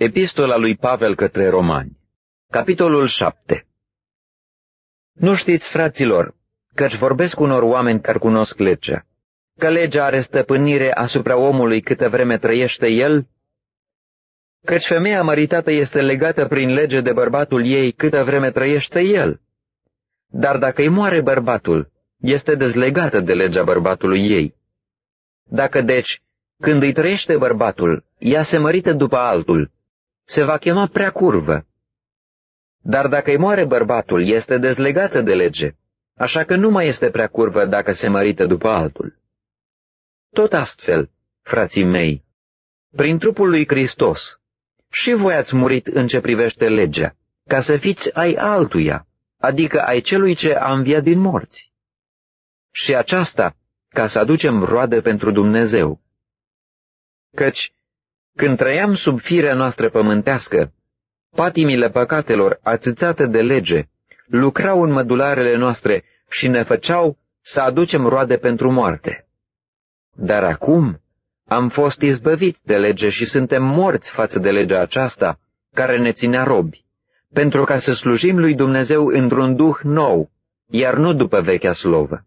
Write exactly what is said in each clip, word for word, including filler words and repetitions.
Epistola lui Pavel către Romani, capitolul șapte. Nu știți, fraților, căci vorbesc unor oameni care cunosc legea, că legea are stăpânire asupra omului câtă vreme trăiește el? Căci femeia măritată este legată prin lege de bărbatul ei câtă vreme trăiește el. Dar dacă îi moare bărbatul, este dezlegată de legea bărbatului ei. Dacă deci, când îi trăiește bărbatul, ea se mărită după altul, se va chema prea curvă. Dar dacă îi moare bărbatul, este dezlegată de lege, așa că nu mai este prea curvă dacă se mărită după altul. Tot astfel, frații mei, prin trupul lui Hristos, și voi ați murit în ce privește legea, ca să fiți ai altuia, adică ai celui ce a înviat din morți. Și aceasta, ca să aducem roade pentru Dumnezeu. Căci, când trăiam sub firea noastră pământească, patimile păcatelor ațățate de lege lucrau în mădularele noastre și ne făceau să aducem roade pentru moarte. Dar acum am fost izbăviți de lege și suntem morți față de legea aceasta, care ne ținea robi, pentru ca să slujim lui Dumnezeu într-un duh nou, iar nu după vechea slovă.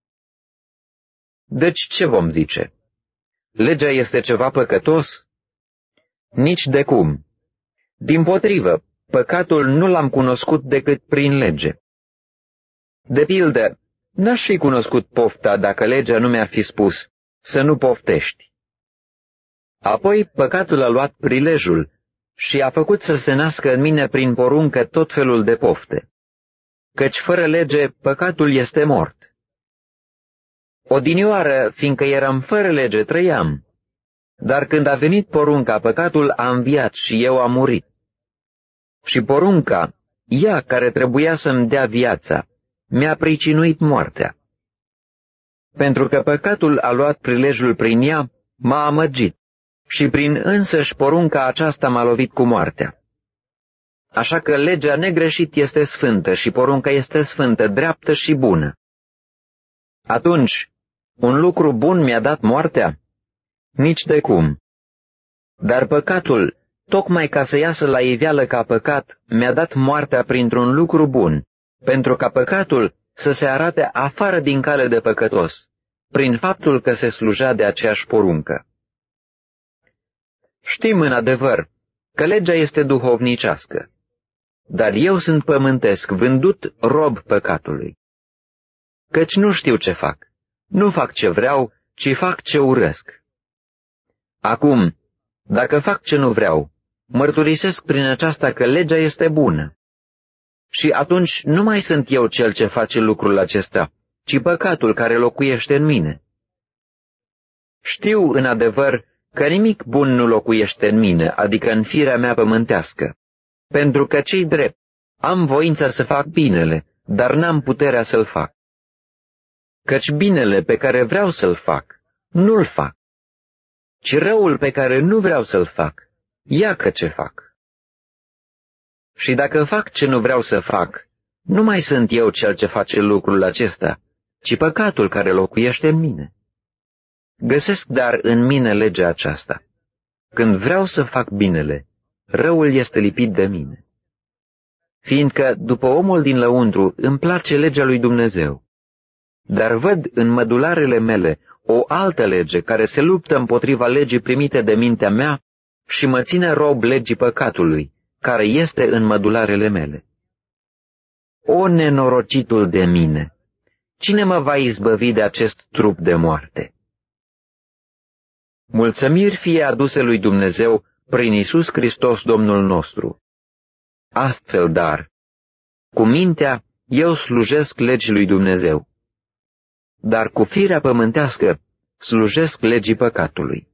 Deci ce vom zice? Legea este ceva păcătos? Nici de cum. Dimpotrivă, păcatul nu l-am cunoscut decât prin lege. De pildă, n-aș fi cunoscut pofta dacă legea nu mi-ar fi spus să nu poftești. Apoi păcatul a luat prilejul și a făcut să se nască în mine prin poruncă tot felul de pofte, căci fără lege păcatul este mort. Odinioară, fiindcă eram fără lege, trăiam, dar când a venit porunca, păcatul a înviat și eu am murit. Și porunca, ea care trebuia să-mi dea viața, mi-a pricinuit moartea. Pentru că păcatul a luat prilejul prin ea, m-a amăgit și prin însăși porunca aceasta m-a lovit cu moartea. Așa că legea negreșit este sfântă și porunca este sfântă, dreaptă și bună. Atunci, un lucru bun mi-a dat moartea? Nici de cum. Dar păcatul, tocmai ca să iasă la iveală ca păcat, mi-a dat moartea printr-un lucru bun, pentru ca păcatul să se arate afară din cale de păcătos, prin faptul că se slujea de aceeași poruncă. Știm în adevăr că legea este duhovnicească, dar eu sunt pământesc, vândut rob păcatului. Căci nu știu ce fac, nu fac ce vreau, ci fac ce urăsc. Acum, dacă fac ce nu vreau, mărturisesc prin aceasta că legea este bună. Și atunci nu mai sunt eu cel ce face lucrul acesta, ci păcatul care locuiește în mine. Știu în adevăr că nimic bun nu locuiește în mine, adică în firea mea pământească, pentru că ce-i drept, am voința să fac binele, dar n-am puterea să-l fac. Căci binele pe care vreau să-l fac, nu-l fac, ci răul pe care nu vreau să-l fac, iacă ce fac. Și dacă fac ce nu vreau să fac, nu mai sunt eu cel ce face lucrul acesta, ci păcatul care locuiește în mine. Găsesc dar în mine legea aceasta. Când vreau să fac binele, răul este lipit de mine. Fiindcă, după omul din lăuntru, îmi place legea lui Dumnezeu. Dar văd în mădularele mele o altă lege care se luptă împotriva legii primite de mintea mea și mă ține rob legii păcatului, care este în mădularele mele. O nenorocitul de mine! Cine mă va izbăvi de acest trup de moarte? Mulțumiri fie aduse lui Dumnezeu prin Iisus Hristos Domnul nostru. Astfel, dar, cu mintea eu slujesc legii lui Dumnezeu, dar cu firea pământească slujesc legii păcatului.